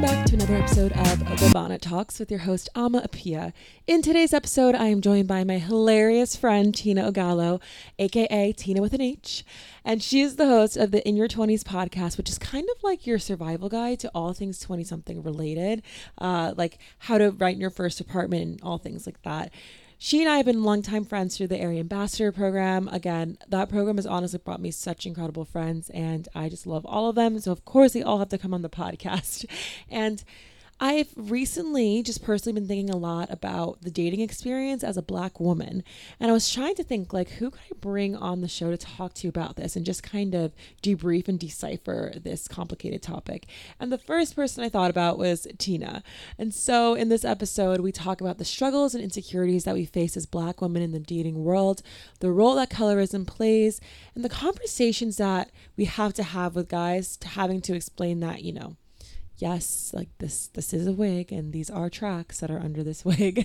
back to another episode of The Bonnet Talks with your host, Ama Apia. In today's episode, I am joined by my hilarious friend, Tina Ogallo, aka Tina with an H. And she is the host of the In Your 20s podcast, which is kind of like your survival guide to all things 20-something related, like how to write in your first apartment and all things like that. She and I have been longtime friends through the Area Ambassador program. Again, that program has honestly brought me such incredible friends, and I just love all of them. So, of course, they all have to come on the podcast. And I've recently just personally been thinking a lot about the dating experience as a Black woman. And I was trying to think, like, who could I bring on the show to talk to you about this and just kind of debrief and decipher this complicated topic. And the first person I thought about was Tina. And so in this episode, we talk about the struggles and insecurities that we face as Black women in the dating world, the role that colorism plays, and the conversations that we have to have with guys to having to explain that, yes, like this is a wig and these are tracks that are under this wig.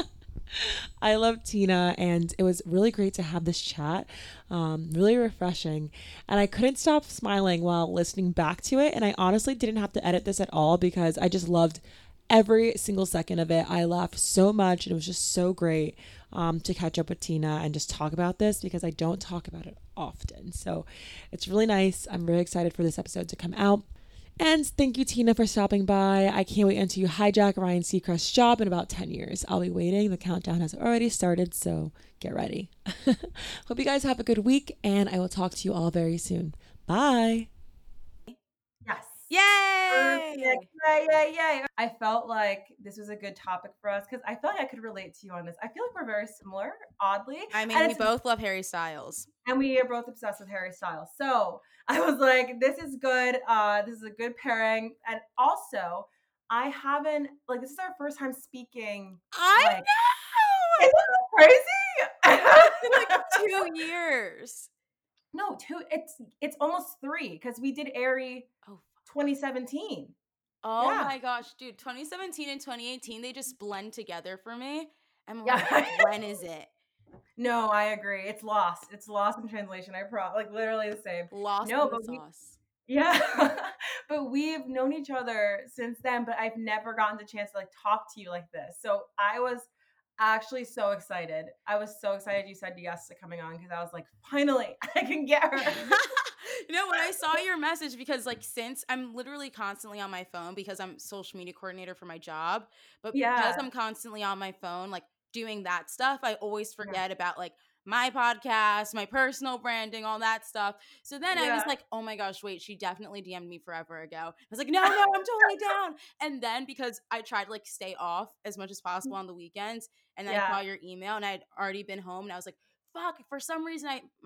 I love Tina, and it was really great to have this chat, really refreshing, and I couldn't stop smiling while listening back to it, and I honestly didn't have to edit this at all because I just loved every single second of it. I laughed so much, and it was just so great to catch up with Tina and just talk about this because I don't talk about it often, so it's really nice. I'm really excited for this episode to come out. And thank you, Tina, for stopping by. I can't wait until you hijack Ryan Seacrest's job in about 10 years. I'll be waiting. The countdown has already started, so get ready. Hope you guys have a good week, and I will talk to you all very soon. Bye. Yes. Yay! Yay. I felt like this was a good topic for us because I feel like I could relate to you on this. I feel like we're very similar, oddly. I mean, we both love Harry Styles. And we are both obsessed with Harry Styles. So I was like, this is good. This is a good pairing. And also, I haven't, this is our first time speaking. I know! Isn't that crazy? It's been like 2 years. No, it's almost 3 because we did Airy 2017. Oh my gosh, dude. 2017 and 2018, they just blend together for me. I'm like, when is it? No, I agree. It's lost. It's lost in translation. Literally the same. Lost in the sauce. Yeah. But we've known each other since then, but I've never gotten the chance to talk to you like this. So I was actually so excited. I was so excited you said yes to coming on because I was like, finally, I can get her. When I saw your message, because since I'm literally constantly on my phone because I'm social media coordinator for my job, but because I'm constantly on my phone, doing that stuff, I always forget about my podcast, my personal branding, all that stuff. So then I was like, oh my gosh, wait, she definitely DM'd me forever ago. I was like, no, I'm totally down. And then because I tried to stay off as much as possible on the weekends, and then I saw your email and I'd already been home and I was like, fuck, for some reason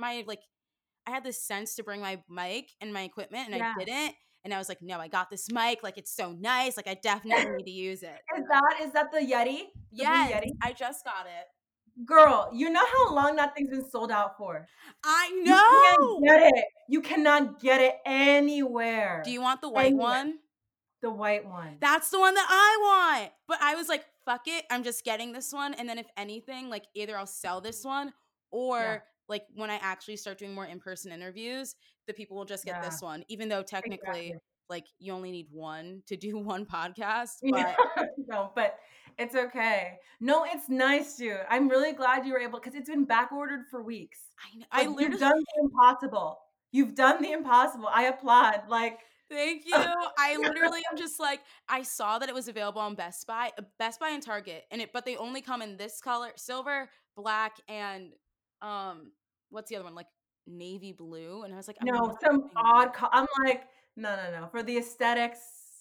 I had this sense to bring my mic and my equipment and I didn't. And I was like, no, I got this mic. It's so nice. I definitely need to use it. Is that the Yeti? Yes, Yeti? I just got it. Girl, you know how long that thing's been sold out for? I know. You can't get it. You cannot get it anywhere. Do you want the white one? The white one. That's the one that I want. But I was like, fuck it. I'm just getting this one. And then if anything, either I'll sell this one or when I actually start doing more in-person interviews, the people will just get this one. Even though technically, you only need one to do one podcast. But no, but it's okay. No, it's nice, dude. I'm really glad you were able, because it's been back ordered for weeks. I know. You've done the impossible. You've done the impossible. I applaud. Thank you. I literally am just I saw that it was available on Best Buy and Target, but they only come in this color, silver, black, and what's the other one? Navy blue. And I was like, no, some odd I'm like, no. For the aesthetics.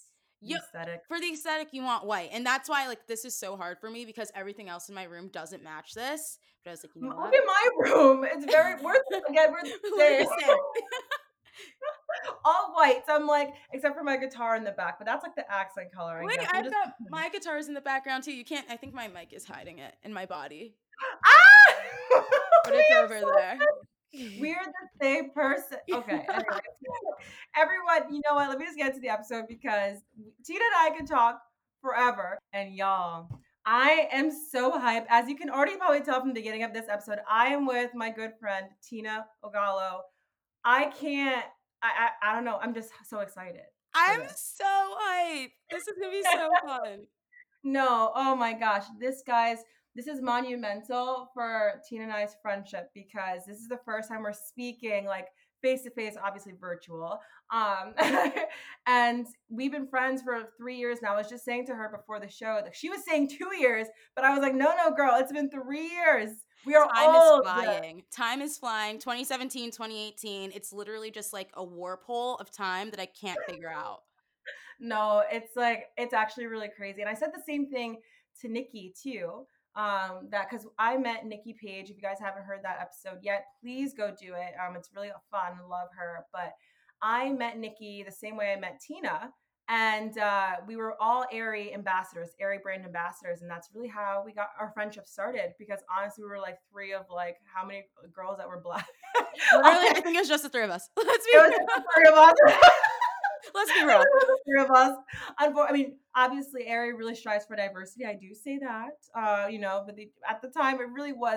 For the aesthetic, you want white. And that's why this is so hard for me because everything else in my room doesn't match this. But I was like, you know what? Look at my room. It's very worth it. Again, we're the same. All white. So I'm like, except for my guitar in the back, but that's the accent color. Wait, I've got my guitars in the background too. You can't, I think my mic is hiding it in my body. But it's over there. We're the same person. Okay. Anyway. Everyone, you know what? Let me just get to the episode because Tina and I can talk forever. And y'all, I am so hyped. As you can already probably tell from the beginning of this episode, I am with my good friend, Tina Ogallo. I don't know. I'm just so excited. I'm so hyped. This is gonna be so fun. No, oh my gosh, this is monumental for Tina and I's friendship because this is the first time we're speaking like face to face, obviously virtual. Um, and we've been friends for 3 years now. I was just saying to her before the show that she was saying 2 years, but I was like, no, girl, it's been 3 years. We are old. Time is flying. 2017, 2018. It's literally just like a warp hole of time that I can't figure out. No, it's actually really crazy. And I said the same thing to Nikki too. That because I met Nikki Page. If you guys haven't heard that episode yet, please go do it. It's really fun. Love her. But I met Nikki the same way I met Tina. And we were all Aerie ambassadors, Aerie brand ambassadors. And that's really how we got our friendship started. Because honestly, we were like three of like how many girls that were black? Really? I think it was just the three of us. Let's be real. Three of us. Let's be real. The three of us. I mean, obviously, Aerie really strives for diversity. I do say that, but at the time, it really was.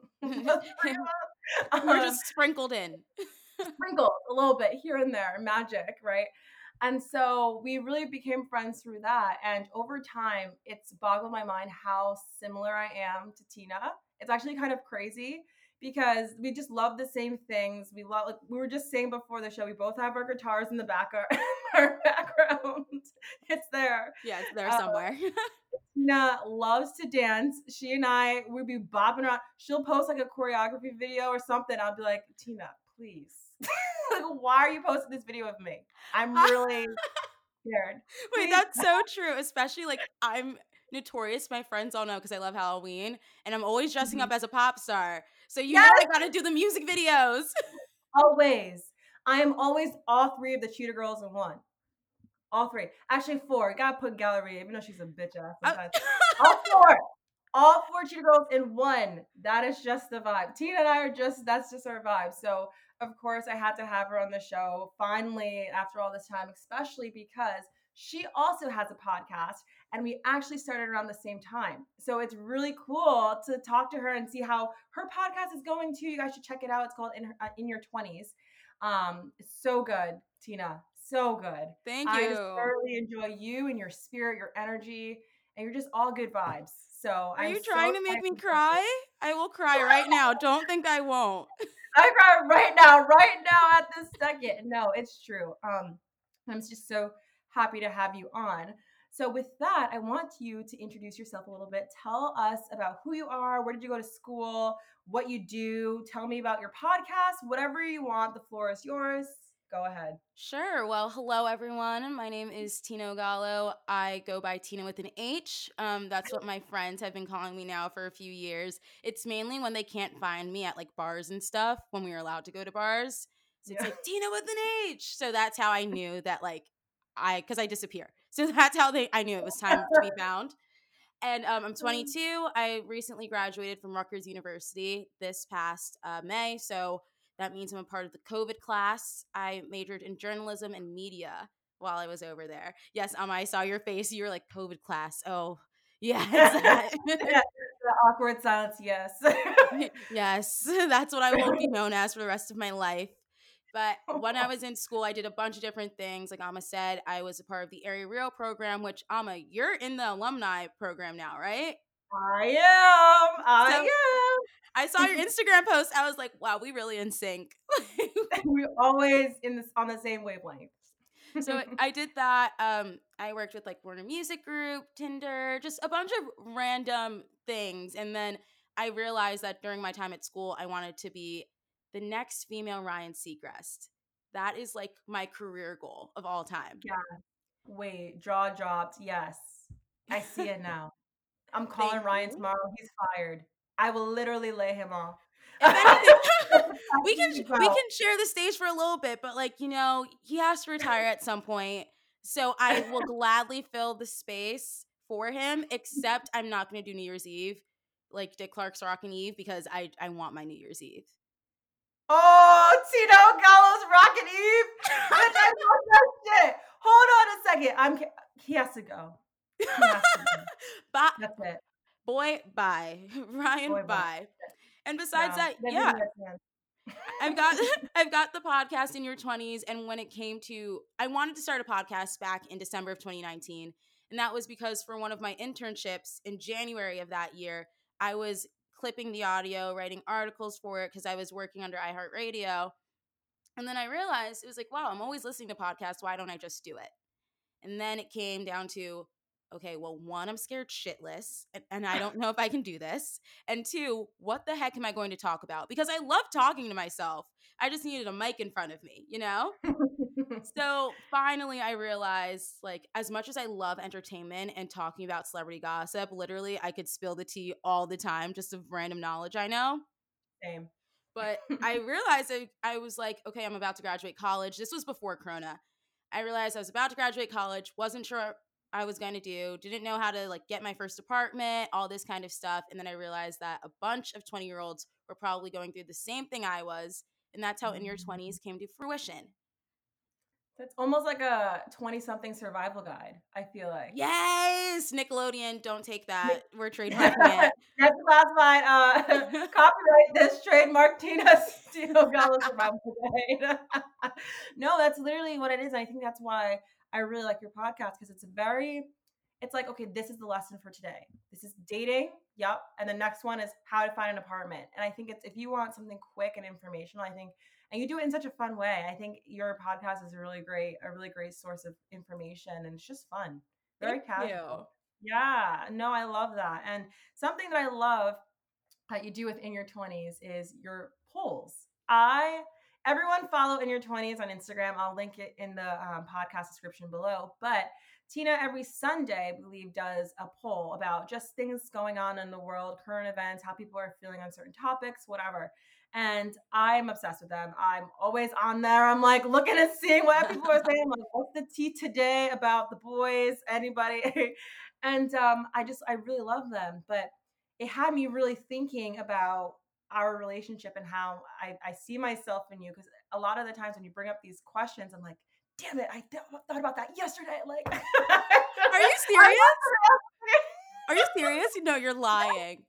We're just sprinkled in. Sprinkled a little bit here and there, magic, right? And so we really became friends through that. And over time, it's boggled my mind how similar I am to Tina. It's actually kind of crazy because we just love the same things. We love, like we were just saying before the show, we both have our guitars in the back of our background. It's there. Yeah, it's there somewhere. Tina loves to dance. She and I would be bopping around. She'll post like a choreography video or something. I'll be like, Tina, please. Like, why are you posting this video of me? I'm really scared. Wait, that's so true. Especially like I'm notorious. My friends all know because I love Halloween, and I'm always dressing up as a pop star. So you know I gotta do the music videos. Always. I am always all three of the Cheetah Girls in one. All three. Actually, four. Gotta put Galleria, even though she's a bitch ass sometimes. All four Cheetah Girls in one. That is just the vibe. Tina and I that's just our vibe. So of course I had to have her on the show finally after all this time, especially because she also has a podcast and we actually started around the same time. So it's really cool to talk to her and see how her podcast is going too. You guys should check it out. It's called In Your 20s. It's so good, Tina. So good. Thank you. I just thoroughly enjoy you and your spirit, your energy, and you're just all good vibes. So are you trying to make me cry? I will cry right now. Don't think I won't. I cry right now at this second. No, it's true. I'm just so happy to have you on. So with that, I want you to introduce yourself a little bit. Tell us about who you are, where did you go to school, what you do. Tell me about your podcast, whatever you want. The floor is yours. Go ahead. Sure. Well, hello, everyone. My name is Tina Ogallo. I go by Tina with an H. That's what my friends have been calling me now for a few years. It's mainly when they can't find me at like bars and stuff when we were allowed to go to bars. So it's like Tina with an H. So that's how I knew that because I disappear. So that's how I knew it was time to be found. And I'm 22. I recently graduated from Rutgers University this past May. So that means I'm a part of the COVID class. I majored in journalism and media while I was over there. Yes, I saw your face. You were like, COVID class. Oh, yeah. The awkward silence, yes. Yes, that's what I will be known as for the rest of my life. But when I was in school, I did a bunch of different things. Like Amma said, I was a part of the Aerie Real program, which, Amma, you're in the alumni program now, right? I am. I saw your Instagram post. I was like, wow, we really in sync. We're always on the same wavelength. So I did that. I worked with like Warner Music Group, Tinder, just a bunch of random things. And then I realized that during my time at school, I wanted to be the next female Ryan Seacrest. That is like my career goal of all time. Yeah. Wait, jaw dropped. Yes. I see it now. I'm calling Ryan tomorrow. He's fired. I will literally lay him off. If anything, we can share the stage for a little bit, but like, he has to retire at some point. So I will gladly fill the space for him, except I'm not going to do New Year's Eve, like Dick Clark's Rockin' Eve, because I want my New Year's Eve. Oh, Tina Ogallo's Rockin' Eve. I love that shit. Hold on a second. He has to go. He has to go. Bye. That's it. Boy, bye. Ryan, bye. And besides that, yeah. I've got the podcast In Your 20s, and when it came to, I wanted to start a podcast back in December of 2019, and that was because for one of my internships in January of that year, I was clipping the audio, writing articles for it because I was working under iHeartRadio, and then I realized it was like, wow, I'm always listening to podcasts. Why don't I just do it? And then it came down to, okay, well, one, I'm scared shitless, and I don't know if I can do this. And two, what the heck am I going to talk about? Because I love talking to myself. I just needed a mic in front of me, you know? So finally, I realized, like, as much as I love entertainment and talking about celebrity gossip, literally, I could spill the tea all the time, just of random knowledge I know. Same. But I realized I was like, okay, I'm about to graduate college. This was before Corona. I realized I was about to graduate college, wasn't sure I was going to do, didn't know how to like get my first apartment, all this kind of stuff. And then I realized that a bunch of 20-year-olds were probably going through the same thing I was. And that's how In Your 20s came to fruition. That's almost like a 20-something survival guide, I feel like. Yes! Nickelodeon, don't take that. We're trademarking it. That's classified. Copyright this trademark Tina Ogallo survival guide. No, that's literally what it is. And I think that's why I really like your podcast, because it's like, okay, this is the lesson for today. This is dating. Yep. And the next one is how to find an apartment. And I think if you want something quick and informational, and you do it in such a fun way, I think your podcast is a really great source of information, and it's just fun. Very casual. Yeah. No, I love that. And something that I love that you do with In Your 20s is your polls. Everyone follow In Your 20s on Instagram. I'll link it in the podcast description below. But Tina, every Sunday, I believe, does a poll about just things going on in the world, current events, how people are feeling on certain topics, whatever. And I'm obsessed with them. I'm always on there. I'm like looking and seeing what people are saying. Like, what's the tea today about the boys? Anybody? And I really love them. But it had me really thinking about our relationship and how I see myself in you. Because a lot of the times when you bring up these questions, I'm like, damn it, I thought about that yesterday. Like, are you serious? Are you serious? No, you're lying.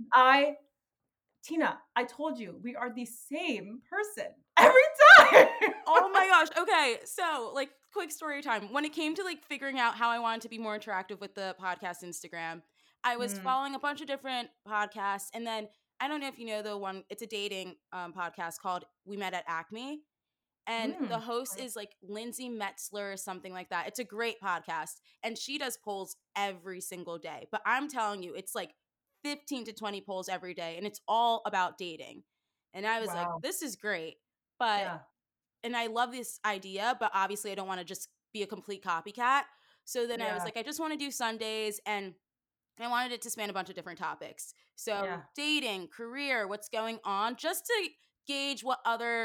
Tina, I told you, we are the same person every time. Oh my gosh. Okay. So, like, quick story time. When it came to like figuring out how I wanted to be more interactive with the podcast Instagram, I was following a bunch of different podcasts. And then I don't know if you know the one, it's a dating podcast called We Met at Acme. And the host is like Lindsay Metzler or something like that. It's a great podcast. And she does polls every single day. But I'm telling you, it's like 15 to 20 polls every day, and it's all about dating. And I was like, this is great. But and I love this idea, but obviously I don't want to just be a complete copycat. So then I was like, I just want to do Sundays, and I wanted it to span a bunch of different topics. So dating, career, what's going on, just to gauge what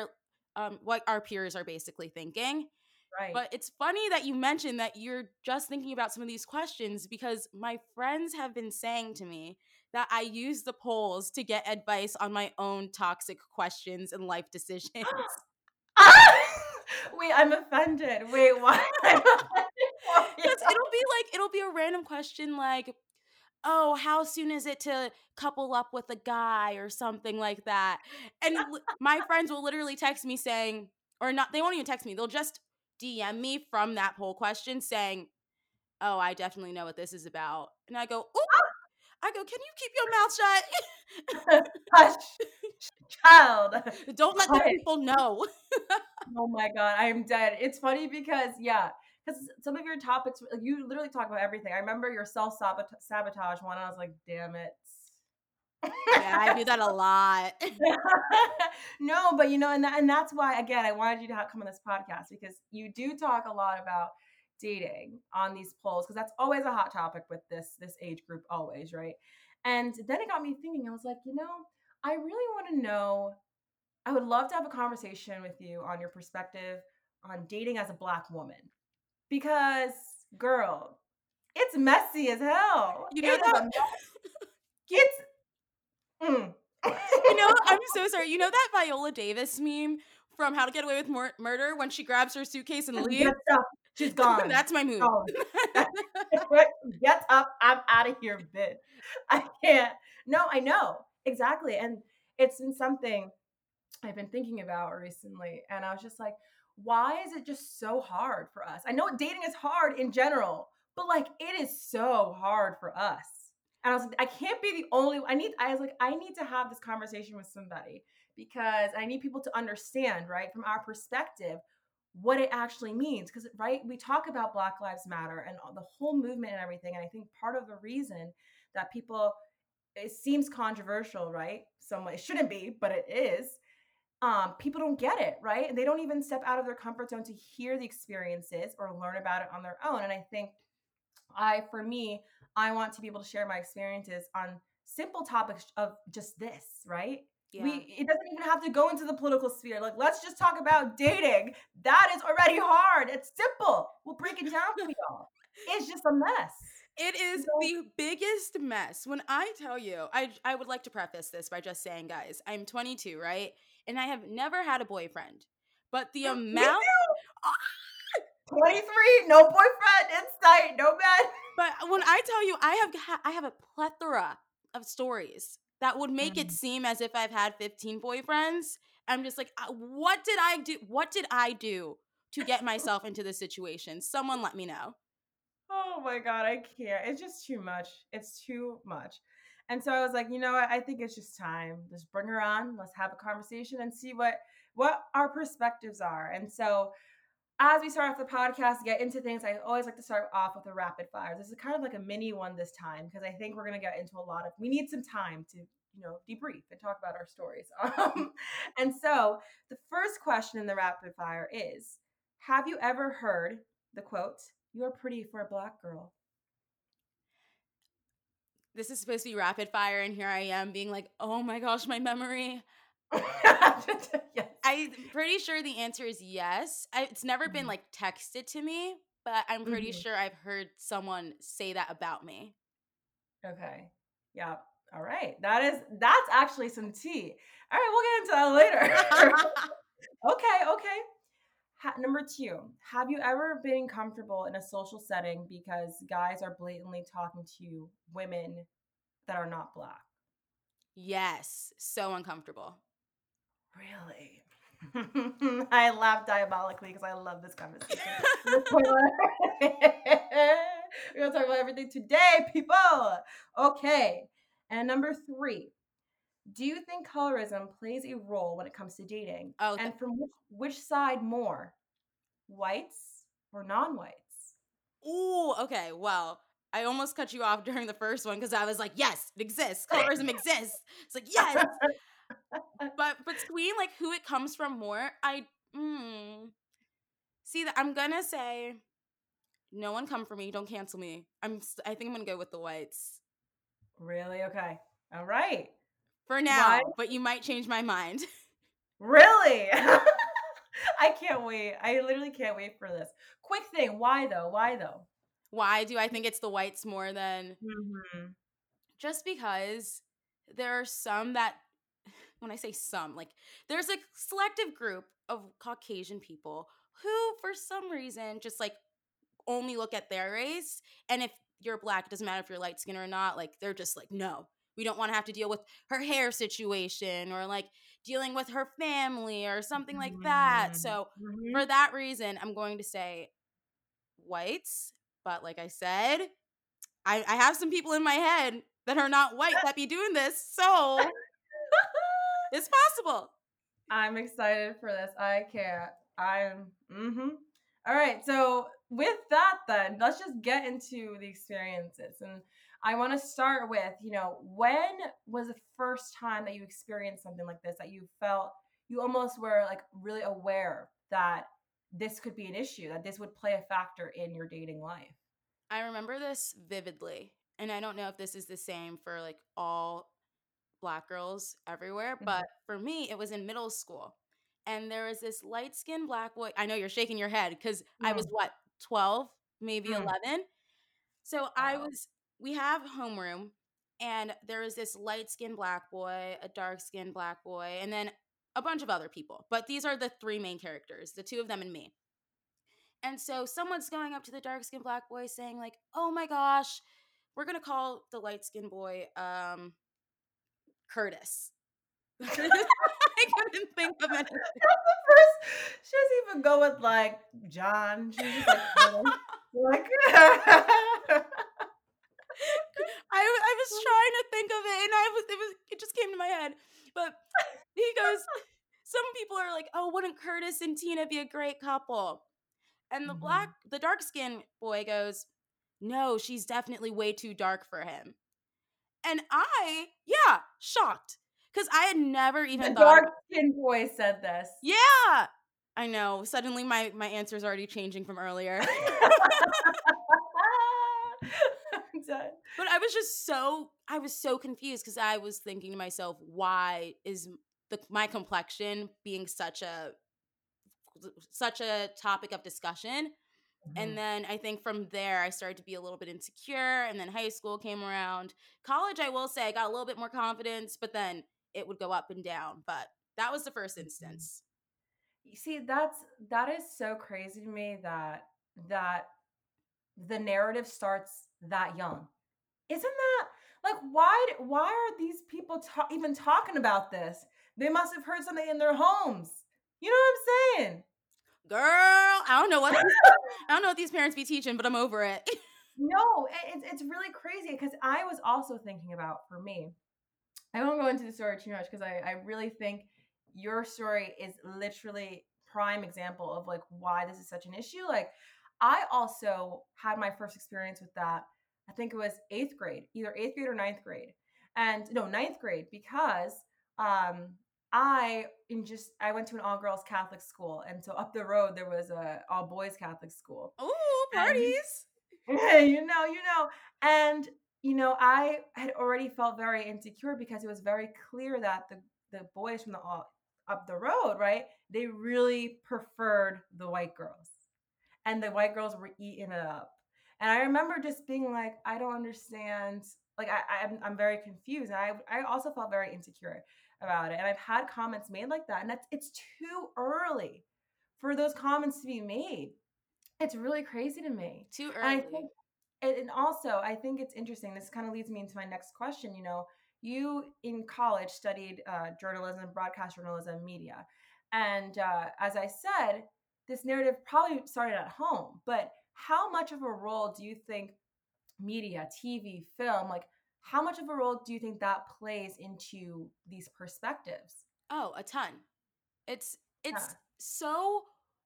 our peers are basically thinking. Right. But it's funny that you mentioned that you're just thinking about some of these questions, because my friends have been saying to me that I use the polls to get advice on my own toxic questions and life decisions. Wait, I'm offended. Wait, why? Because it'll be a random question like, oh, how soon is it to couple up with a guy or something like that? And my friends will literally text me saying, or not, they won't even text me. They'll just DM me from that poll question saying, oh, I definitely know what this is about. And I go, ooh. I go, can you keep your mouth shut? Hush, child. Don't let the people know. Oh my God, I'm dead. It's funny because some of your topics, you literally talk about everything. I remember your self-sabotage one, and I was like, damn it. Yeah, I do that a lot. No, but and that's why, again, I wanted you to come on this podcast, because you do talk a lot about dating on these polls, because that's always a hot topic with this age group, always, right? And then it got me thinking. I was like, I really want to know. I would love to have a conversation with you on your perspective on dating as a Black woman, because, girl, it's messy as hell. You know that? I'm so sorry. You know that Viola Davis meme from How to Get Away with Murder, when she grabs her suitcase and leaves? She's gone. That's my move. Get up. I'm out of here, bitch. I can't. No, I know. Exactly. And it's been something I've been thinking about recently. And I was just like, why is it just so hard for us? I know dating is hard in general, but like it is so hard for us. And I was like, I can't be the only I was like, I need to have this conversation with somebody because I need people to understand, right, from our perspective, what it actually means. Because right, we talk about Black Lives Matter and the whole movement and everything. And I think part of the reason that people, it seems controversial, right? Somewhat it shouldn't be, but it is. People don't get it, right? And they don't even step out of their comfort zone to hear the experiences or learn about it on their own. And I think for me, I want to be able to share my experiences on simple topics of just this, right? Yeah. It doesn't even have to go into the political sphere. Like, let's just talk about dating. That is already hard. It's simple. We'll break it down for y'all. It's just a mess. It is the biggest mess. When I tell you, I would like to preface this by just saying, guys, I'm 22, right? And I have never had a boyfriend. But the amount 23, no boyfriend in sight, no man. But when I tell you, I have a plethora of stories that would make it seem as if I've had 15 boyfriends. I'm just like, what did I do? What did I do to get myself into this situation? Someone let me know. Oh my God, I can't. It's just too much. It's too much. And so I was like, you know what? I think it's just time. Just bring her on. Let's have a conversation and see what our perspectives are. And so as we start off the podcast, get into things, I always like to start off with a rapid fire. This is kind of like a mini one this time because I think we're going to get into we need some time to, debrief and talk about our stories. And so the first question in the rapid fire is, have you ever heard the quote, "You're pretty for a Black girl"? This is supposed to be rapid fire, and here I am being like, oh my gosh, my memory. Yes. I'm pretty sure the answer is yes. It's never been like texted to me, but I'm pretty sure I've heard someone say that about me. Okay. Yeah. All right. That's actually some tea. All right, we'll get into that later. Okay. Number 2, have you ever been comfortable in a social setting because guys are blatantly talking to women that are not Black? Yes. So uncomfortable. Really? I laugh diabolically because I love this conversation. We're going to talk about everything today, people. Okay. And number 3, do you think colorism plays a role when it comes to dating? Oh, and from which side more? Whites or non-whites? Ooh, okay. Well, I almost cut you off during the first one because I was like, yes, it exists. Colorism exists. It's like, yes. But between like who it comes from more, see that I'm gonna say no one come for me, don't cancel me. I think I'm gonna go with the whites. Really? Okay. All right. For now, why? But you might change my mind. Really? I can't wait. I literally can't wait for this. Quick thing. Why though? Why do I think it's the whites more than just because there are some that, when I say some, like there's a selective group of Caucasian people who for some reason just like only look at their race, and if you're Black, it doesn't matter if you're light skinned or not, like they're just like, no, we don't want to have to deal with her hair situation or like dealing with her family or something like that. So for that reason, I'm going to say whites. But like I said, I have some people in my head that are not white that be doing this. So it's possible. I'm excited for this. I can't. All right. So with that, then let's just get into the experiences. And I want to start with, when was the first time that you experienced something like this, that you felt you almost were like really aware that this could be an issue, that this would play a factor in your dating life? I remember this vividly. And I don't know if this is the same for like all Black girls everywhere, but for me, it was in middle school. And there was this light-skinned Black boy. I know you're shaking your head because I was 12, maybe 11. So we have homeroom, and there was this light-skinned Black boy, a dark-skinned Black boy, and then a bunch of other people. But these are the 3 main characters, the 2 of them and me. And so someone's going up to the dark-skinned Black boy saying like, oh my gosh, we're going to call the light-skinned boy Curtis. couldn't think of anything. That's the first. She doesn't even go with like John. She's just like, like. I was trying to think of it, and it just came to my head. But he goes, some people are like, oh, wouldn't Curtis and Tina be a great couple? And the dark skinned boy goes, no, she's definitely way too dark for him. And shocked. Because I had never even thought. The dark skinned boy said this. Yeah. I know. Suddenly my answer is already changing from earlier. But I was so confused because I was thinking to myself, why is my complexion being such a topic of discussion? And then I think from there I started to be a little bit insecure, and then high school came around. College, I will say, I got a little bit more confidence, but then it would go up and down. But that was the first instance. You see, that is so crazy to me that the narrative starts that young. Isn't that like why are these people even talking about this? They must have heard something in their homes. You know what I'm saying? Girl, I don't know what these parents be teaching, but I'm over it. No, it's really crazy because I was also thinking about, for me, I won't go into the story too much because I really think your story is literally prime example of like why this is such an issue. Like I also had my first experience with that. I think it was 8th grade, either 8th grade or 9th grade. And no, 9th grade, because I went to an all girls Catholic school, and so up the road there was a all boys Catholic school. Ooh, parties! And, you know, and I had already felt very insecure because it was very clear that the boys from up the road, right? They really preferred the white girls, and the white girls were eating it up. And I remember just being like, I don't understand. Like I'm very confused, and I also felt very insecure about it. And I've had comments made like that, and it's too early for those comments to be made. It's really crazy to me. Too early. And also, I think it's interesting. This kind of leads me into my next question. You in college studied journalism, broadcast journalism, media. And as I said, this narrative probably started at home. But how much of a role do you think media, TV, film, like how much of a role do you think that plays into these perspectives? Oh, a ton. It's so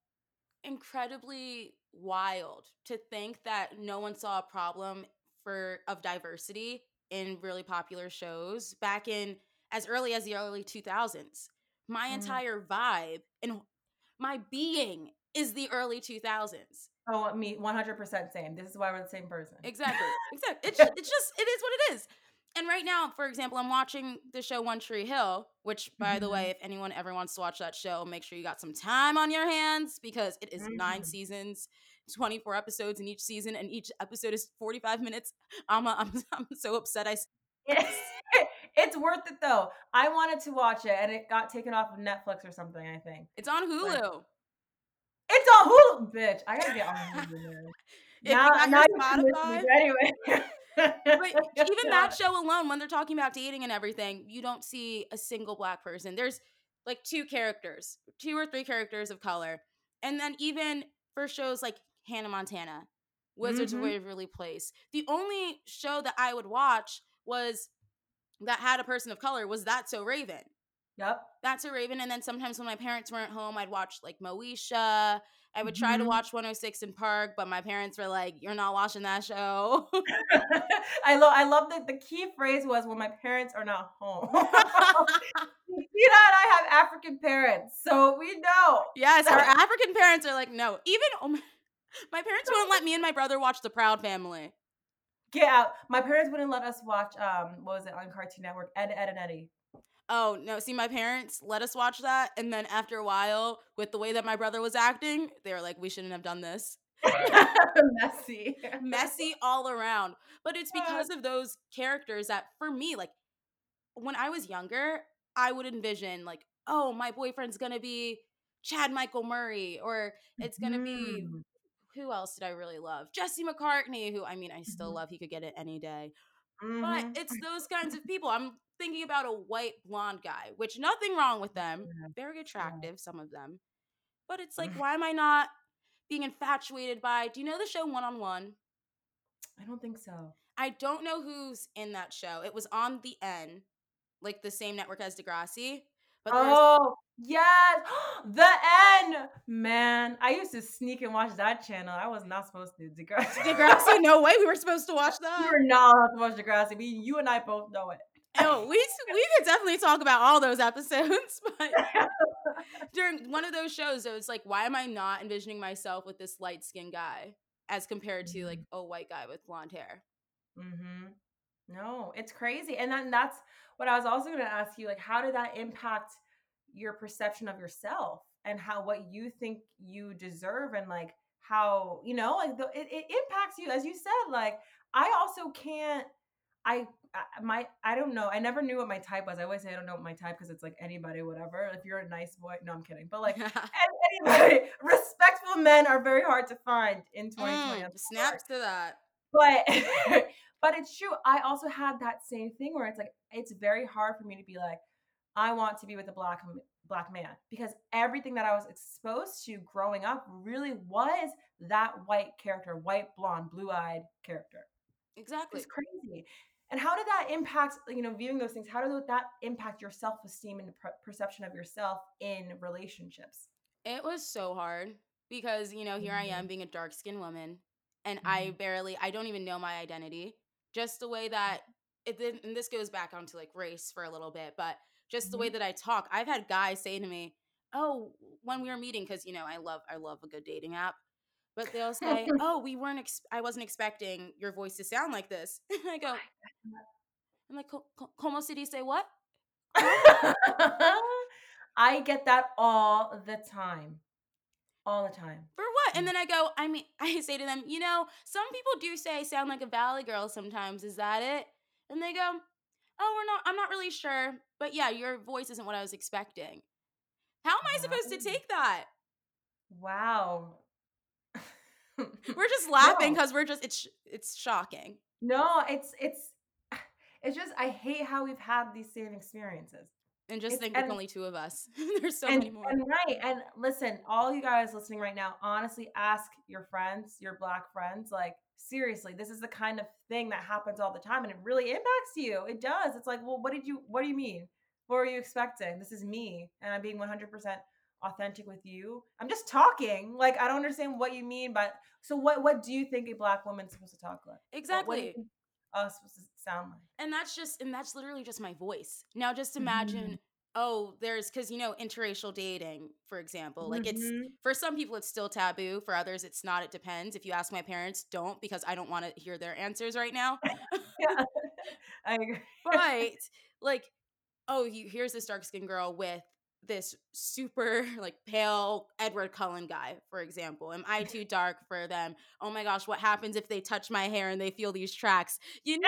incredibly wild to think that no one saw a problem of diversity in really popular shows back in as early as the early 2000s. My entire vibe and my being is the early 2000s. Oh, me 100% same. This is why we're the same person. Exactly. It's just, it is what it is. And right now, for example, I'm watching the show One Tree Hill, which, by the way, if anyone ever wants to watch that show, make sure you got some time on your hands because it is 9 seasons, 24 episodes in each season, and each episode is 45 minutes. I'm so upset. It's worth it though. I wanted to watch it, and it got taken off of Netflix or something, I think. It's on Hulu. It's on Hulu, bitch. I gotta get on Hulu. Now Spotify. Anyway. But even that show alone, when they're talking about dating and everything, you don't see a single black person. There's like 2 or 3 characters of color. And then even for shows like Hannah Montana, Wizards of Waverly Place, the only show that I would watch that had a person of color was That's So Raven. Yep. That's So Raven. And then sometimes when my parents weren't home, I'd watch like Moesha. I would try to watch 106 in Park, but my parents were like, "You're not watching that show." I love that the key phrase was when my parents are not home. You know, and I have African parents, so we know. Yes, our African parents are like, no. Even my parents wouldn't let me and my brother watch The Proud Family. Get out. My parents wouldn't let us watch, what was it on Cartoon Network? Ed, and Eddie. Oh, no. See, my parents let us watch that. And then after a while, with the way that my brother was acting, they were like, we shouldn't have done this. Messy all around. But it's because of those characters that, for me, like, when I was younger, I would envision, like, oh, my boyfriend's going to be Chad Michael Murray, or it's going to be, who else did I really love? Jesse McCartney, who, I mean, I still love. He could get it any day. But it's those kinds of people. I'm thinking about a white blonde guy, which nothing wrong with them. Very attractive, some of them. But it's like, why am I not being infatuated by, do you know the show One-on-One? I don't think so. I don't know who's in that show. It was on the N, like the same network as Degrassi. But yes, the N, man. I used to sneak and watch that channel. I was not supposed to. Degrassi, no way. We were supposed to watch that. We were not supposed to watch Degrassi. You and I both know it. Oh, we could definitely talk about all those episodes, but during one of those shows, it was like, why am I not envisioning myself with this light-skinned guy as compared to like a white guy with blonde hair? No, it's crazy. And then that's what I was also going to ask you, like, how did that impact your perception of yourself and what you think you deserve, and like how, like it impacts you, as you said. Like, I also can't, I don't know. I never knew what my type was. I always say I don't know what my type because it's like anybody, whatever. If you're a nice boy, no, I'm kidding. But like anybody, respectful men are very hard to find in 2020. Snaps to that. But it's true. I also had that same thing where it's like, it's very hard for me to be like, I want to be with a black man, because everything that I was exposed to growing up really was that white character, white, blonde, blue-eyed character. Exactly. It's crazy. And how did that impact, viewing those things? How did that impact your self-esteem and perception of yourself in relationships? It was so hard because, here I am being a dark-skinned woman, and I don't even know my identity. Just the way that, and this goes back onto like race for a little bit, but just the way that I talk. I've had guys say to me, oh, when we were meeting, because, I love a good dating app. But they'll say, oh, I wasn't expecting your voice to sound like this. And I go, I'm like, ¿Cómo se dice what? I get that all the time. All the time. For what? And then I go, I say to them, some people do say I sound like a Valley girl sometimes. Is that it? And they go, oh, I'm not really sure. But yeah, your voice isn't what I was expecting. How am I supposed to take that? Wow. We're just laughing because it's shocking. No, it's just, I hate how we've had these same experiences. And just think there's only two of us. There's so many more. And right. And listen, all you guys listening right now, honestly, ask your friends, your black friends, like, seriously, this is the kind of thing that happens all the time, and it really impacts you. It does. It's like, well, what do you mean? What were you expecting? This is me, and I'm being 100% authentic with you. I'm just talking. Like, I don't understand what you mean, but so what do you think a black woman's supposed to talk like? Exactly. What do you think us supposed to sound like? And that's literally just my voice. Now just imagine, because interracial dating, for example, like it's, for some people it's still taboo, for others it's not. It depends. If you ask my parents, don't, because I don't want to hear their answers right now. Yeah, I agree. But like, here's this dark-skinned girl with this super like pale Edward Cullen guy, for example. Am I too dark for them? Oh my gosh, what happens if they touch my hair and they feel these tracks? Do you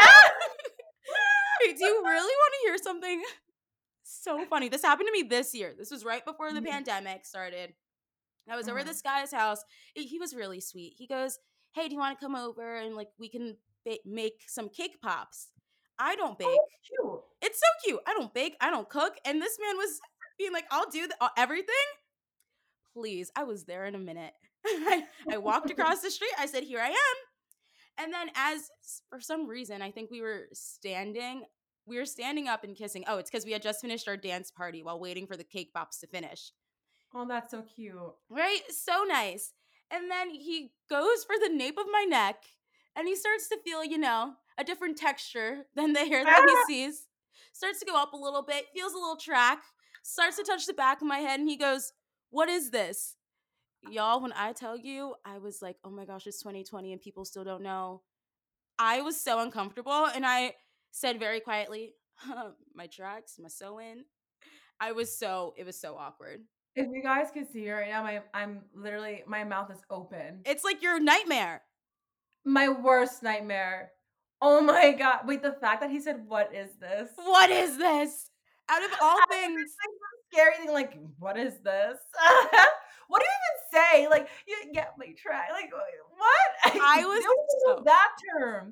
really want to hear something so funny? This happened to me this year. This was right before the pandemic started. I was over at this guy's house. He was really sweet. He goes, hey, do you want to come over and like we can make some cake pops? I don't bake. Cute. It's so cute. I don't bake. I don't cook. And this man was being like, I'll do everything. Please. I was there in a minute. I walked across the street. I said, here I am. And then for some reason, I think we were standing up and kissing. Oh, it's because we had just finished our dance party while waiting for the cake pops to finish. Oh, that's so cute. Right? So nice. And then he goes for the nape of my neck and he starts to feel, a different texture than the hair that he sees. Starts to go up a little bit, feels a little track, starts to touch the back of my head, and he goes, what is this? Y'all, when I tell you, I was like, oh my gosh, it's 2020 and people still don't know. I was so uncomfortable, and I said very quietly, my tracks, my sew-in. It was so awkward. If you guys could see right now, I'm literally, my mouth is open. It's like your nightmare. My worst nightmare. Oh my God. Wait, the fact that he said, what is this? What is this? Out of all things. It's like the scary thing, like, what is this? What do you even say? Like, you get my track. Like, what? I was that term.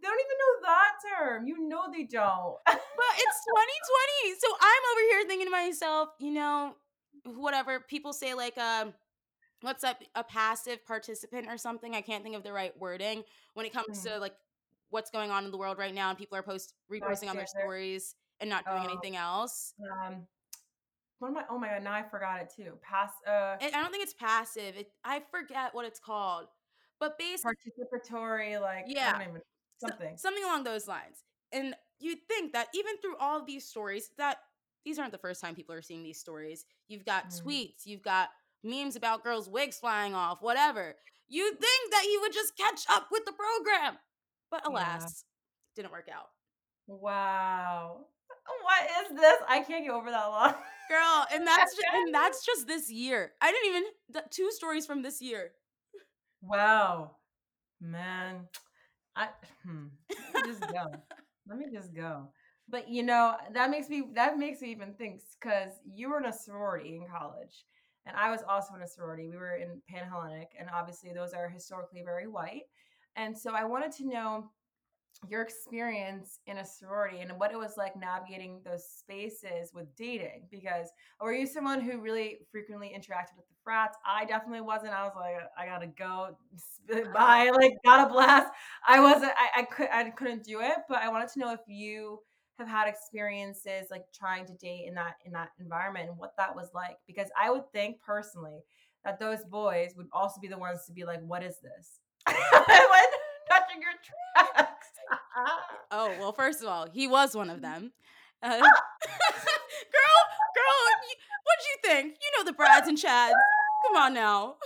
They don't even know that term. You know they don't. But it's 2020. So I'm over here thinking to myself, whatever people say, like, what's up, a passive participant or something. I can't think of the right wording when it comes to like what's going on in the world right now, and people are reposting on their stories and not doing anything else. What am I? Oh my god! Now I forgot it too. I don't think it's passive. I forget what it's called, but basically participatory. Like, yeah, I don't even something along those lines. And you'd think that even through all of these stories, that these aren't the first time people are seeing these stories. You've got tweets, you've got memes about girls' wigs flying off, whatever. You'd think that he would just catch up with the program. But alas, didn't work out. Wow. What is this? I can't get over that long. Girl, and that's just this year. I didn't even 2 stories from this year. Wow. Man. Let me just go. Let me just go. But that makes me even think, because you were in a sorority in college, and I was also in a sorority. We were in Panhellenic, and obviously those are historically very white. And so I wanted to know your experience in a sorority and what it was like navigating those spaces with dating, because were you someone who really frequently interacted with the frats? I definitely wasn't. I was like, I gotta go, bye, like, got a blast. I wasn't. I couldn't do it. But I wanted to know if you have had experiences like trying to date in that environment and what that was like, because I would think personally that those boys would also be the ones to be like, what is this? When touching your tracks. Oh, well, first of all, he was one of them. Girl, what'd you think? You know the Brads and Chads. Come on now.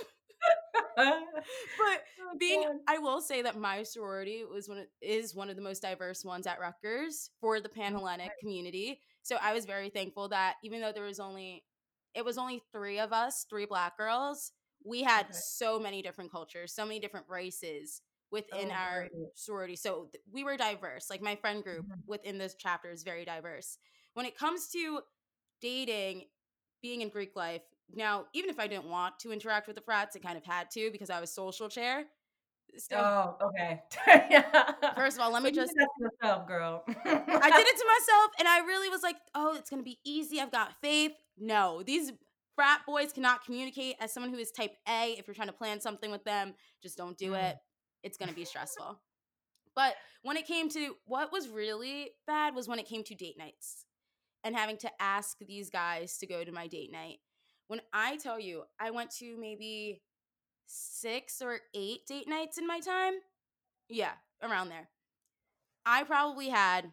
But I will say that my sorority is one of the most diverse ones at Rutgers for the Panhellenic community. So I was very thankful that even though it was only 3 of us, 3 Black girls, we had so many different cultures, so many different races within our sorority. So we were diverse. Like, my friend group within this chapter is very diverse. When it comes to dating, being in Greek life, now, even if I didn't want to interact with the frats, I kind of had to because I was social chair. Oh, okay. First of all, let me just... You did that to yourself, girl. I did it to myself, and I really was like, oh, it's going to be easy. I've got faith. No, these frat boys cannot communicate. As someone who is type A, if you're trying to plan something with them, just don't do it. It's going to be stressful. But when it came to what was really bad was when it came to date nights and having to ask these guys to go to my date night. When I tell you, I went to maybe 6 or 8 date nights in my time. Yeah, around there. I probably had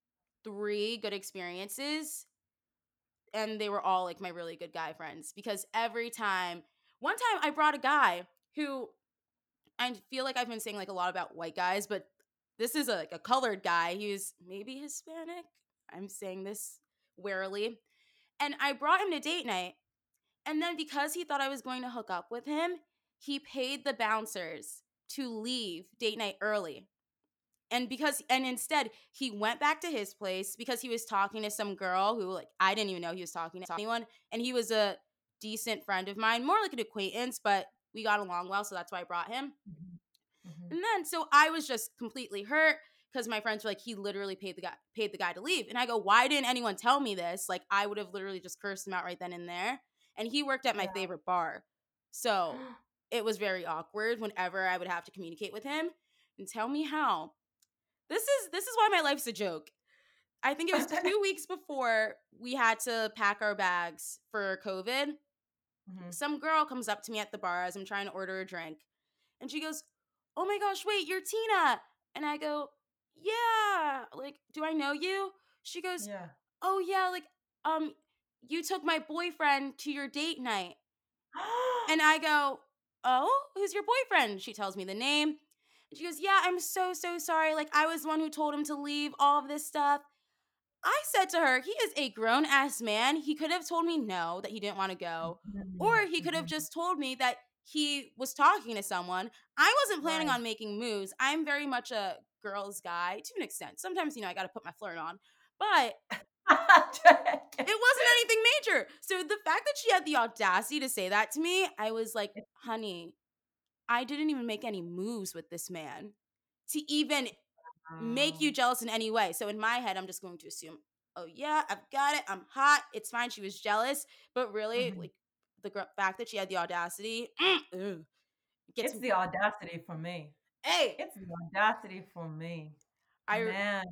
3 good experiences, and they were all like my really good guy friends, because one time I brought a guy who, I feel like I've been saying like a lot about white guys, but this is a colored guy. He was maybe Hispanic. I'm saying this warily. And I brought him to date night. And then because he thought I was going to hook up with him, he paid the bouncers to leave date night early. And instead he went back to his place because he was talking to some girl who, like, I didn't even know he was talking to anyone. And he was a decent friend of mine, more like an acquaintance, but we got along well. So that's why I brought him. And then, so I was just completely hurt because my friends were like, he literally paid the guy to leave. And I go, why didn't anyone tell me this? Like, I would have literally just cursed him out right then and there. And he worked at my favorite bar. So it was very awkward whenever I would have to communicate with him. And tell me how. This is why my life's a joke. I think it was 2 weeks before we had to pack our bags for COVID. Some girl comes up to me at the bar as I'm trying to order a drink. And she goes, oh my gosh, wait, you're Tina. And I go, yeah, like, do I know you? She goes, oh yeah, like, you took my boyfriend to your date night. And I go, oh, who's your boyfriend? She tells me the name. And she goes, yeah, I'm so sorry. Like, I was the one who told him to leave, all of this stuff. I said to her, he is a grown-ass man. He could have told me no, that he didn't want to go. Or he could have just told me that he was talking to someone. I wasn't planning on making moves. I'm very much a girl's guy to an extent. Sometimes, I got to put my flirt on. But it wasn't anything major. So the fact that she had the audacity to say that to me, I was like, honey, I didn't even make any moves with this man to even make you jealous in any way. So in my head, I'm just going to assume, oh yeah, I've got it. I'm hot. It's fine. She was jealous. But really, like the fact that she had the audacity, it's the audacity for me. Hey, it's the audacity for me. Man.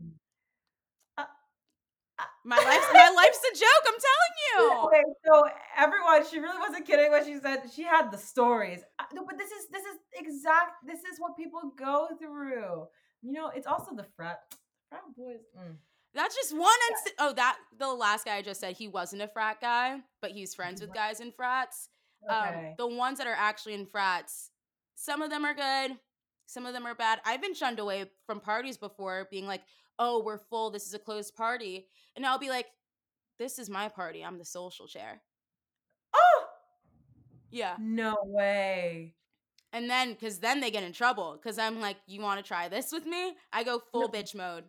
My life's a joke, I'm telling you. Wait, so everyone, she really wasn't kidding when she said she had the stories. No, but this is what people go through. You know, it's also the frat boys. That's just one instant. Oh, the last guy I just said, he wasn't a frat guy, but he's friends with guys in frats. Okay. The ones that are actually in frats, some of them are good, some of them are bad. I've been shunned away from parties before, being like, oh, we're full, this is a closed party. And I'll be like, this is my party, I'm the social chair. Oh! Yeah. No way. And then, because then they get in trouble, because I'm like, you want to try this with me? I go full bitch mode.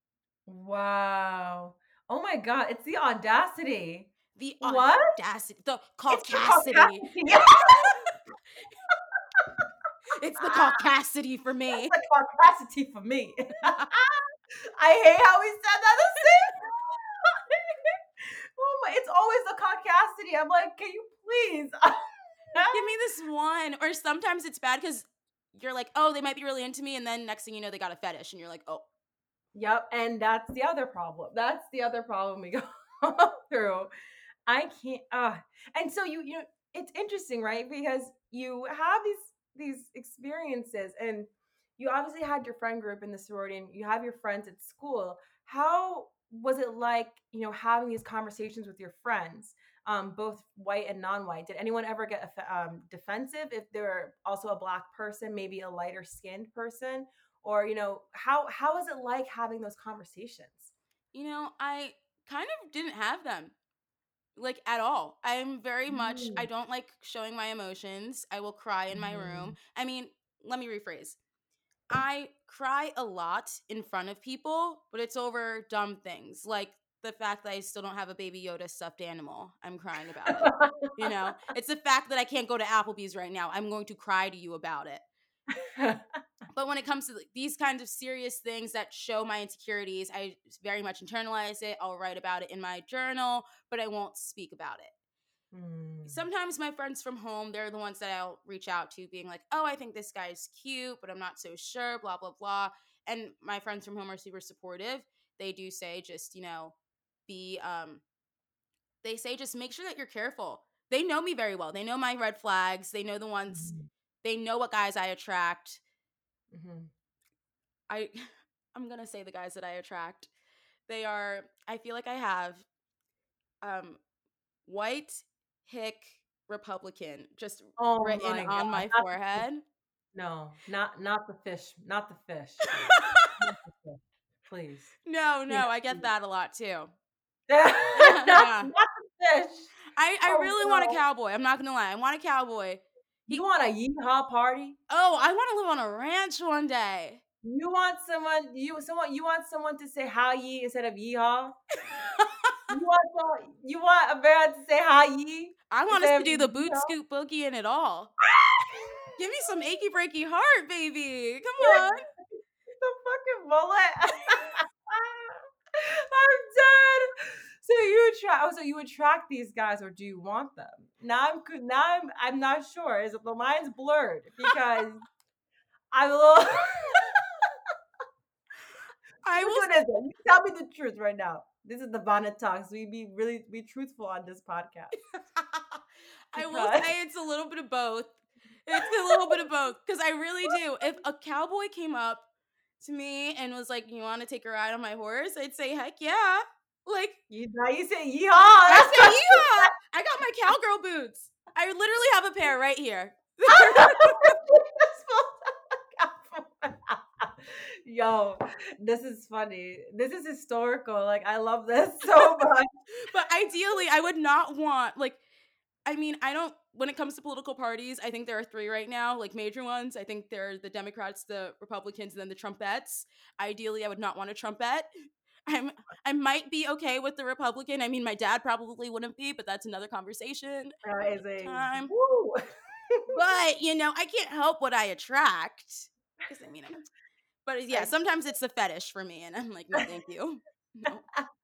Wow. Oh my God, it's the audacity. The audacity. The caucasity. It's the caucasity for me. It's the caucasity for me. I hate how we said that the same. Oh my, it's always the caucasity. I'm like, can you please give me this one? Or sometimes it's bad because you're like, oh, they might be really into me, and then next thing you know, they got a fetish, and you're like, oh. Yep, and that's the other problem. That's the other problem we go through. I can't. And so you know, it's interesting, right? Because you have these experiences, and you obviously had your friend group in the sorority, and you have your friends at school. How was it like, you know, having these conversations with your friends, both white and non-white? Did anyone ever get defensive if they're also a Black person, maybe a lighter skinned person? Or, you know, how is it like having those conversations? You know, I kind of didn't have them, like, at all. I'm very much, I don't like showing my emotions. I will cry in my room. I mean, let me rephrase. I cry a lot in front of people, but it's over dumb things, like the fact that I still don't have a Baby Yoda stuffed animal. I'm crying about it. You know, it's the fact that I can't go to Applebee's right now. I'm going to cry to you about it. But when it comes to these kinds of serious things that show my insecurities, I very much internalize it. I'll write about it in my journal, but I won't speak about it. Sometimes my friends from home, they're the ones that I'll reach out to, being like, oh, I think this guy's cute, but I'm not so sure, blah, blah, blah. And my friends from home are super supportive. They do say just, you know, they say just make sure that you're careful. They know me very well. They know my red flags. They know the ones, they know what guys I attract. I'm going to say the guys that I attract. They are, I feel like I have white, hick, Republican just written on my forehead. No, not the fish. Not the fish. Please. No, I get that a lot too. not the fish. I really want a cowboy. I'm not gonna lie. I want a cowboy. You want a yeehaw party? Oh, I want to live on a ranch one day. You want someone to say hi ye instead of yeehaw? You want a man to say hi ye? I want us to do the boot scoot boogie in it all. Give me some achy breaky heart, baby. Come on. The fucking mullet. I'm dead. So you attract these guys, or do you want them? Now I'm not sure. Is it the line's blurred because I'm a little. What is it? Tell me the truth right now. This is the Bonnet Talks. We be truthful on this podcast. I will say it's a little bit of both. It's a little bit of both, because I really do. If a cowboy came up to me and was like, "You want to take a ride on my horse?" I'd say, "Heck yeah!" Like you say yeehaw. I say yeehaw. I got my cowgirl boots. I literally have a pair right here. Yo, this is funny. This is historical. Like, I love this so much. But ideally, I would not want, like, I mean, I don't, when it comes to political parties, I think there are 3 right now, like major ones. I think there are the Democrats, the Republicans, and then the Trumpettes. Ideally, I would not want a Trumpet. I might be okay with the Republican. I mean, my dad probably wouldn't be, but that's another conversation. Time. But, you know, I can't help what I attract. Because, I mean, But yeah, sometimes it's the fetish for me, and I'm like, no, thank you. No.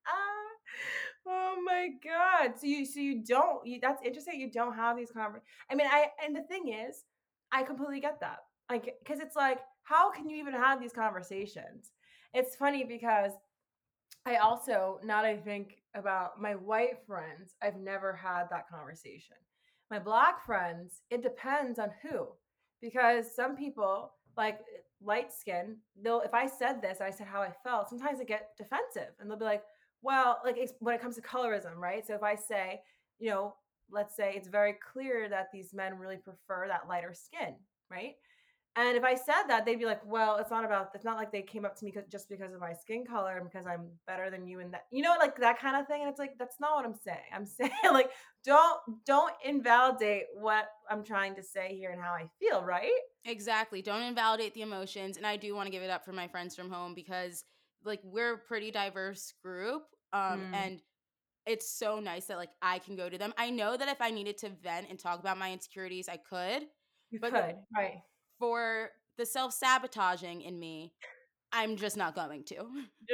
Oh my God. So you don't, that's interesting. You don't have these conversations. I mean, and the thing is, I completely get that. Like, because it's like, how can you even have these conversations? It's funny because I also, now that I think about my white friends, I've never had that conversation. My black friends, it depends on who, because some people, like light skin, they'll, if I said this, I said how I felt, sometimes they get defensive and they'll be like, well, like when it comes to colorism, right? So if I say, let's say it's very clear that these men really prefer that lighter skin, right? And if I said that, they'd be like, well, it's not like they came up to me just because of my skin color and because I'm better than you and that, like that kind of thing. And it's like, that's not what I'm saying. I'm saying like, don't invalidate what I'm trying to say here and how I feel, right? Exactly. Don't invalidate the emotions. And I do want to give it up for my friends from home because like we're a pretty diverse group. And it's so nice that like I can go to them. I know that if I needed to vent and talk about my insecurities, I could. You But could, right. for the self-sabotaging in me, I'm just not going to.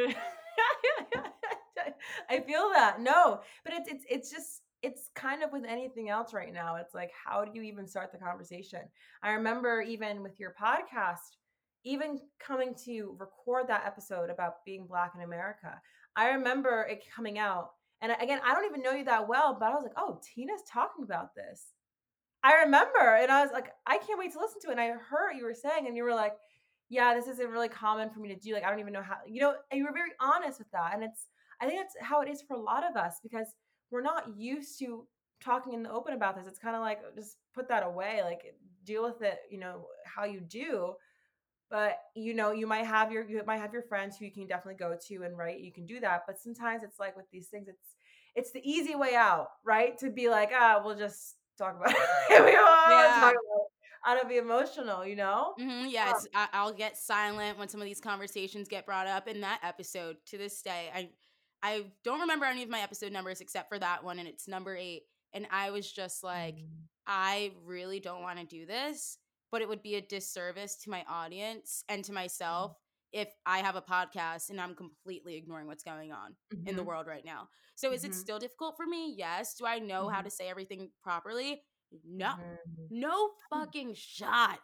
I feel that. No, but it's just, it's kind of with anything else right now. It's like, how do you even start the conversation? I remember even with your podcast, even coming to record that episode about being Black in America, I remember it coming out. And again, I don't even know you that well, but I was like, oh, Tina's talking about this. I remember, and I was like, I can't wait to listen to it. And I heard what you were saying, and you were like, yeah, this isn't really common for me to do. Like, I don't even know how, and you were very honest with that. And I think that's how it is for a lot of us because we're not used to talking in the open about this. It's kind of like, just put that away, like deal with it, how you do. But you might have your friends who you can definitely go to and you can do that. But sometimes it's like with these things, it's the easy way out, right? To be like, we'll just talk about it. We all talk about it. I don't be emotional, Yeah, I'll get silent when some of these conversations get brought up. In that episode, to this day, I don't remember any of my episode numbers except for that one, and it's number 8. And I was just like, I really don't want to do this, but it would be a disservice to my audience and to myself if I have a podcast and I'm completely ignoring what's going on in the world right now. So is it still difficult for me? Yes. Do I know how to say everything properly? No. No fucking shot.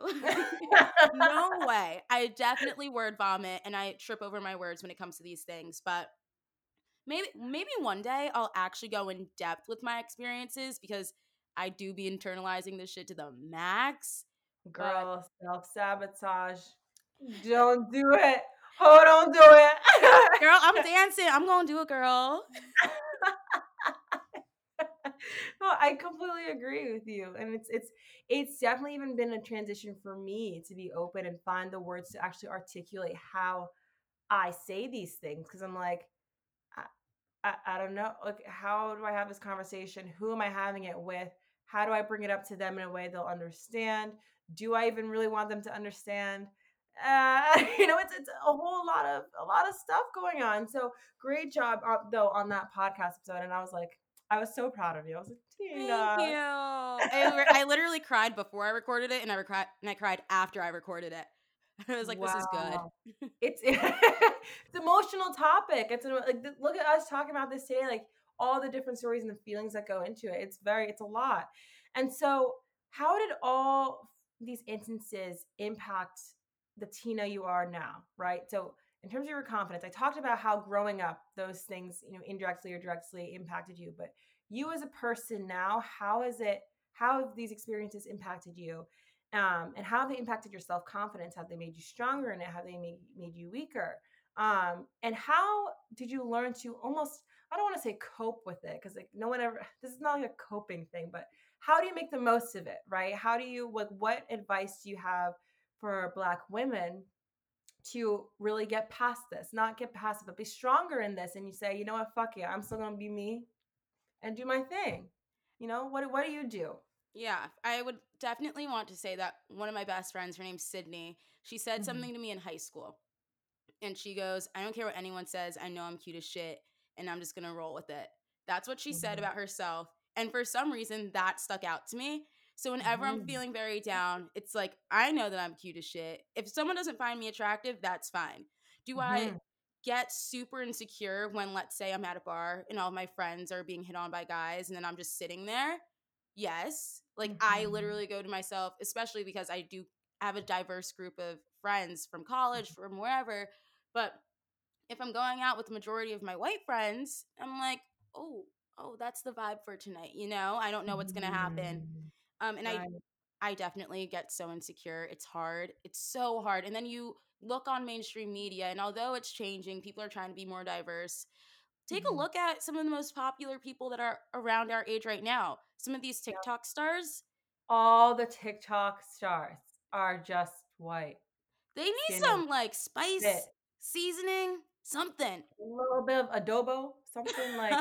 No way. I definitely word vomit and I trip over my words when it comes to these things, but maybe one day I'll actually go in depth with my experiences because I do be internalizing this shit to the max. Girl, self-sabotage. Don't do it. Oh, don't do it. Girl, I'm dancing. I'm gonna do it, girl. No, I completely agree with you. And it's definitely even been a transition for me to be open and find the words to actually articulate how I say these things. Cause I'm like, I don't know. Like, how do I have this conversation? Who am I having it with? How do I bring it up to them in a way they'll understand? Do I even really want them to understand? It's a whole lot of stuff going on. So great job though on that podcast episode. And I was so proud of you. I was like, Tina. Thank you. I literally cried before I recorded it, and I cried after I recorded it. I was like, this is good. It's it's emotional topic. Look at us talking about this today, like all the different stories and the feelings that go into it. It's a lot. And so how did all these instances impact the Tina you are now, right? So in terms of your confidence, I talked about how growing up, those things, indirectly or directly impacted you. But you as a person now, how have these experiences impacted you? And how have they impacted your self-confidence? Have they made you stronger in it? Have they made you weaker? And how did you learn to almost, I don't want to say cope with it, because like no one ever, this is not like a coping thing, but how do you make the most of it, right? How do you, what advice do you have for Black women to really get past this, not get past it, but be stronger in this? And you say, you know what, fuck yeah, I'm still going to be me and do my thing. What do you do? Yeah, I would definitely want to say that one of my best friends, her name's Sydney, she said something to me in high school. And she goes, I don't care what anyone says. I know I'm cute as shit, and I'm just going to roll with it. That's what she said about herself. And for some reason, that stuck out to me. So whenever I'm feeling very down, it's like, I know that I'm cute as shit. If someone doesn't find me attractive, that's fine. Do I get super insecure when, let's say, I'm at a bar and all my friends are being hit on by guys and then I'm just sitting there? Yes. Like, I literally go to myself, especially because I do have a diverse group of friends from college, from wherever. But if I'm going out with the majority of my white friends, I'm like, oh, that's the vibe for tonight. I don't know what's going to happen. And I definitely get so insecure. It's hard. It's so hard. And then you look on mainstream media, and although it's changing, people are trying to be more diverse. Take a look at some of the most popular people that are around our age right now. Some of these TikTok stars. All the TikTok stars are just white. They need some like spice, seasoning, something. A little bit of adobo, something like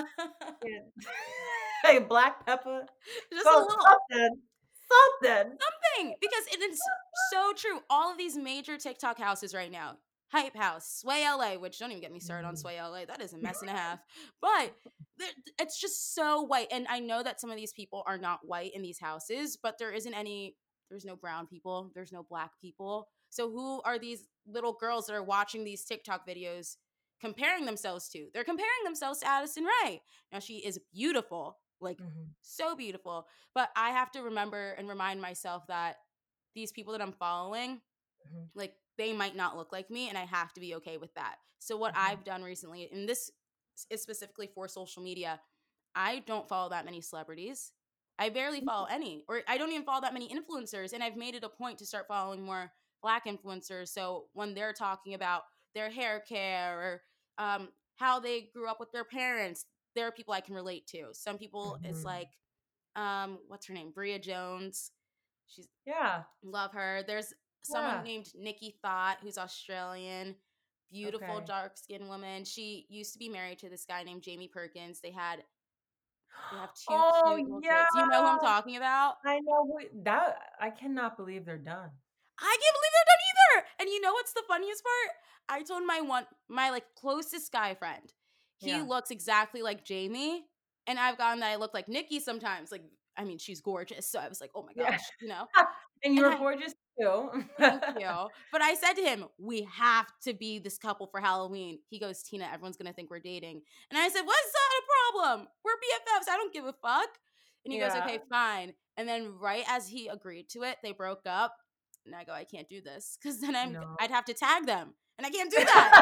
hey, black pepper. Just a little. Something. Because it is so true. All of these major TikTok houses right now. Hype House, Sway LA, which don't even get me started on Sway LA. That is a mess and a half. But it's just so white. And I know that some of these people are not white in these houses, but there's no brown people. There's no black people. So who are these little girls that are watching these TikTok videos comparing themselves to? They're comparing themselves to Addison Rae. Now, she is beautiful, like so beautiful. But I have to remember and remind myself that these people that I'm following, like, they might not look like me, and I have to be okay with that. So what I've done recently, and this is specifically for social media, I don't follow that many celebrities. I barely follow any, or I don't even follow that many influencers. And I've made it a point to start following more Black influencers. So when they're talking about their hair care or how they grew up with their parents, there are people I can relate to. Some people, it's like, what's her name? Bria Jones. She's love her. There's someone named Nikki Thought, who's Australian, beautiful dark-skinned woman. She used to be married to this guy named Jamie Perkins. They have two cute little kids. You know who I'm talking about? I know that. I cannot believe they're done. I can't believe they're done either. And you know what's the funniest part? I told my like closest guy friend. He looks exactly like Jamie, and I've gotten that I look like Nikki sometimes. Like, I mean, she's gorgeous. So I was like, oh my gosh, And you were gorgeous too. Thank you. But I said to him, we have to be this couple for Halloween. He goes, Tina, everyone's going to think we're dating. And I said, what's that a problem? We're BFFs. I don't give a fuck. And he goes, okay, fine. And then right as he agreed to it, they broke up. And I go, I can't do this because then I'd have to tag them. And I can't do that.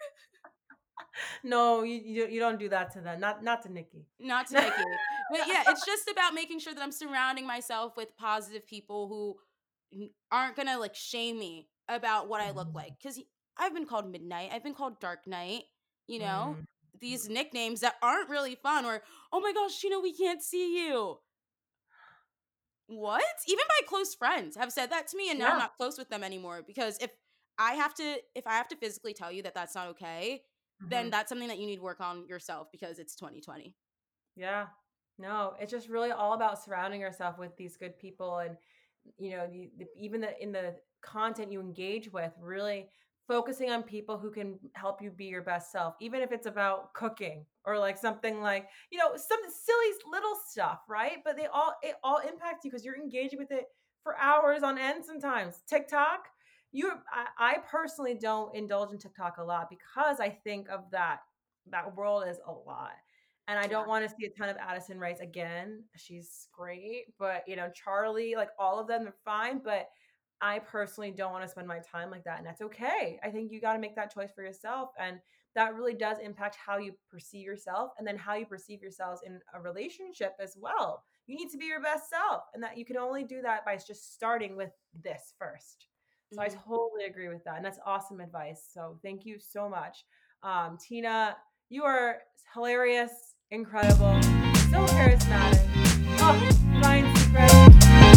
No, you don't do that to them. Not to Nikki. Not to Nikki. But yeah, it's just about making sure that I'm surrounding myself with positive people who aren't going to like shame me about what I look like. Because I've been called Midnight. I've been called Dark Knight. These nicknames that aren't really fun. Or, oh my gosh, we can't see you. What? Even my close friends have said that to me, and now I'm not close with them anymore. Because if I have to physically tell you that that's not okay, then that's something that you need to work on yourself because it's 2020. Yeah. No, it's just really all about surrounding yourself with these good people, and even in the content you engage with, really focusing on people who can help you be your best self, even if it's about cooking or like something like, some silly little stuff, right? But it all impacts you because you're engaging with it for hours on end sometimes. TikTok, I personally don't indulge in TikTok a lot because I think of that world as a lot. And I don't want to see a ton of Addison Rae again. She's great, but Charlie, like all of them are fine, but I personally don't want to spend my time like that, and that's okay. I think you got to make that choice for yourself, and that really does impact how you perceive yourself, and then how you perceive yourselves in a relationship as well. You need to be your best self, and that you can only do that by just starting with this first. So I totally agree with that, and that's awesome advice. So thank you so much, Tina. You are hilarious, incredible, so charismatic. Oh, Ryan Seacrest.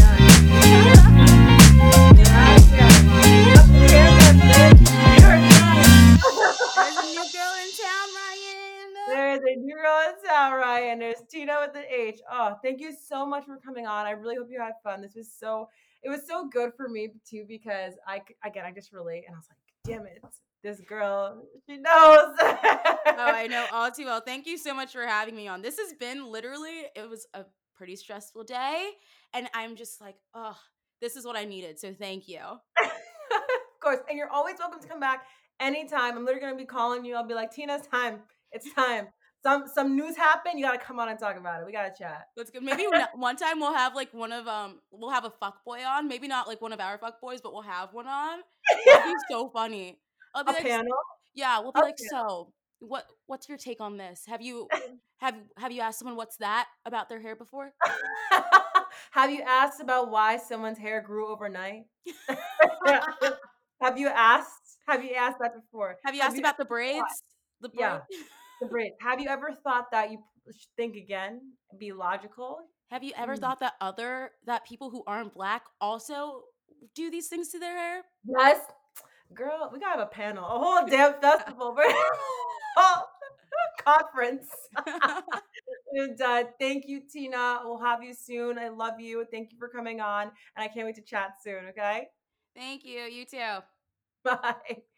There's a new girl in town, Ryan. There's Tina with an H. Oh, thank you so much for coming on. I really hope you had fun. It was so good for me too, because I just relate, and I was like, damn it, this girl, she knows. Oh, I know all too well. Thank you so much for having me on. This has been it was a pretty stressful day. And I'm just like, oh, this is what I needed. So thank you. Of course. And you're always welcome to come back anytime. I'm literally going to be calling you. I'll be like, Tina, it's time. It's time. Some news happened. You got to come on and talk about it. We got to chat. That's good. Maybe one time we'll have like we'll have a fuckboy on. Maybe not like one of our fuckboys, but we'll have one on. That'd be so funny. I'll be a panel? Yeah, we'll be like, so what's your take on this? Have you asked someone what's that about their hair before? Have you asked about why someone's hair grew overnight? Have you asked that before? Have you asked about the braids? The braids? Yeah, the braids. Have you ever thought that you should think again, be logical? Have you ever thought that people who aren't Black also do these things to their hair? Yes. Girl, we gotta have a panel, a whole damn festival, conference. And thank you, Tina. We'll have you soon. I love you. Thank you for coming on, and I can't wait to chat soon. Okay. Thank you. You too. Bye.